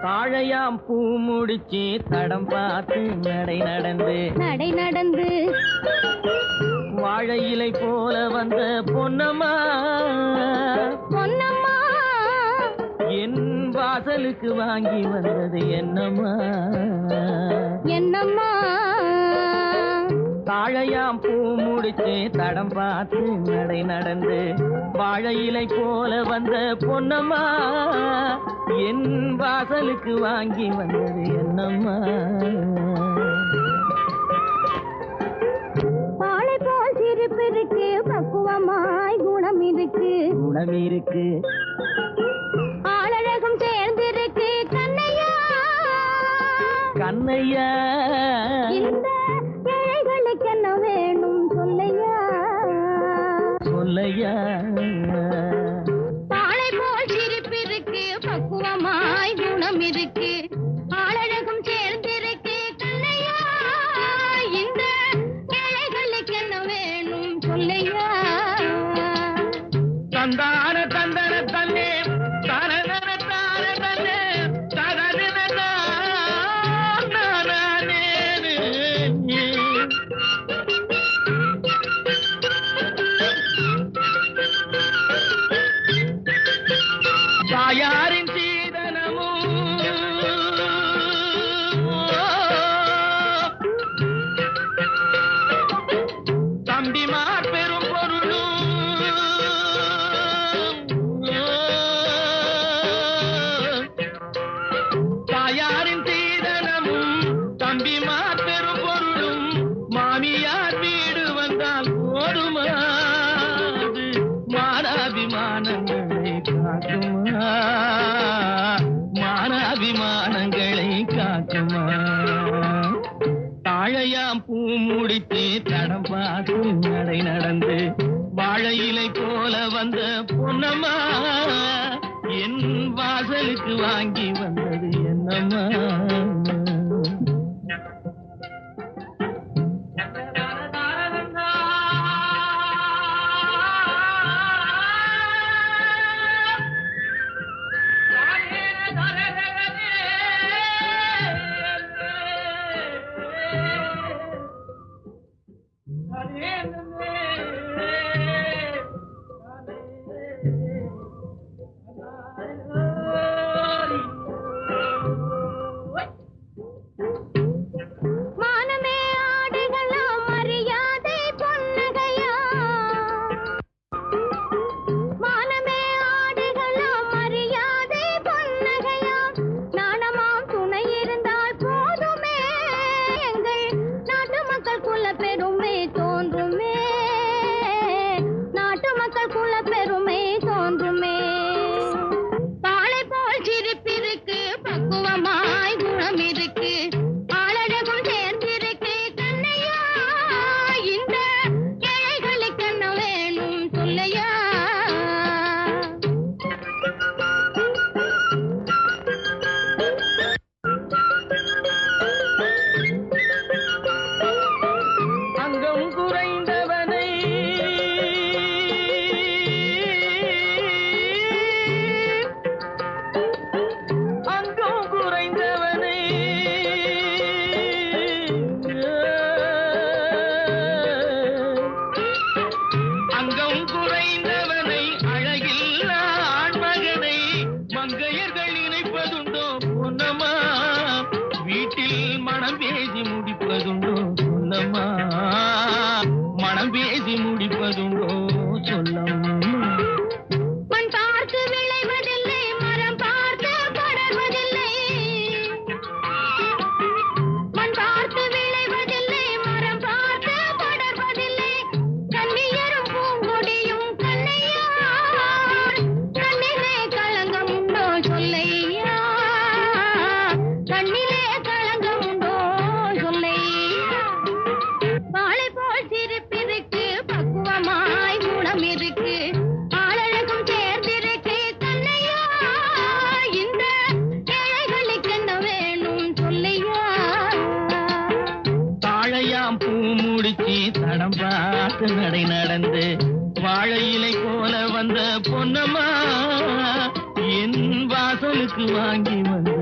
தாழையாம் பூ முடிச்சு தடம் பார்த்து நடை நடந்து வாழை இலை போல வந்த பொன்னம்மா என் வாசலுக்கு வாங்கி வந்தது என்னம்மா தாழையாம் பூ முடிச்சு தடம் பார்த்து நடை நடந்து வாழை இலை போல வந்த பொன்னம்மா என் வாசலுக்கு வாங்கி வந்தது என்னம்மா பாலை போல் சிரிப்பு இருக்கு பக்குவமாய் குணம் இருக்கு ஆளழகும் சேர்ந்திருக்கு கண்ணையா இந்த ஏழைகளுக்கு என்ன வேணும் சொல்லையா பாலை போல் சிரிப்பு இருக்கு பக்குவமாய் குணம் இருக்கு ஆளழகும் சேர்ந்திருக்கு கண்ணையா இந்த ஏழைகளுக்கு என்ன வேணும் சொல்லையா தந்தான தந்தன தன்னே தரதன தார தன்னே தரதன நானே தாயாரின் சீதனமும் தம்பிமார் பெரும் பொருளும் தாயாரின் சீதனமும் தம்பிமார் பெரும் பொருளும் மாமியார் வீடு வந்தால் போதுமாது மானாபிமானங்களை காக்குமா மானாபிமானங்களை காக்குமா தாழையாம் பூ முடித்து தடம் பார்த்து நடை நடந்து வாழை இலை போல வந்த பொன்னம்மா என் வாசலுக்கு வாங்கி வந்தது என்னம்மா மனம் பேசி முடிப்பதுண்டோ சொல்லம்மா மண் பார்த்து விளைவதில்லை மரம் பார்த்து படர்வதில்லை மண் பார்த்து விளைவதில்லை மரம் பார்த்து படர்வதில்லை கண்ணியரும் பூங்கொடியும் கண்ணையா கண்ணிலே களங்கம் உண்டோ சொல்லையா கண்ணிலே களங்கம் உண்டோ சொல்லையா பாலை போல் சிரிப்பிருக்கு பக்குவமாய் குணம் இருக்கு ஆளழகும் சேர்ந்திருக்கு கண்ணையா இந்த ஏழைகளுக்கு என்ன வேணும் சொல்லையா தாழையாம் பூ முடிச்சு தடம் பார்த்து நடை நடந்து வாழை இலை போல வந்த பொன்னம்மா என் வாசலுக்கு வாங்கி வந்து